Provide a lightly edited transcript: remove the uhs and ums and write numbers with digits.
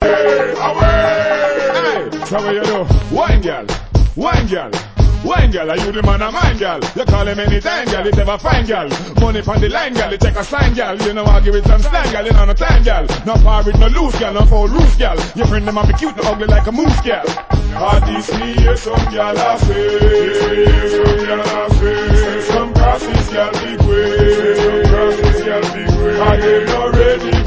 Hey, so what you do? Wine girl, wine girl. Wine girl, are you the man of mine, girl? You call him anytime, girl, it never fine, girl. Money from the line, girl, you take a sign, girl. You know I give it some slang, girl, you know no time, girl. No par with no loose, girl, no foul roof, girl. Your friend them a be cute, no ugly like a moose, girl. All this me, yeah, some girl I say, some girl I say. Some crosses, girl, big way, some crosses, girl, big way. And they not ready